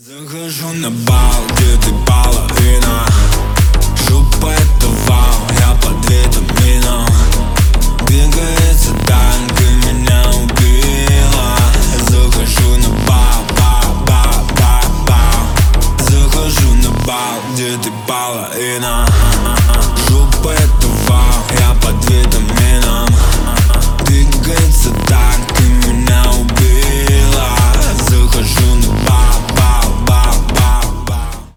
Захожу на бал, где ты половина. Жопа это вау, я под витамином. Двигается танк и меня убила. Захожу на бал, захожу на бал, где ты половина. Жопа это вау, я под витамином.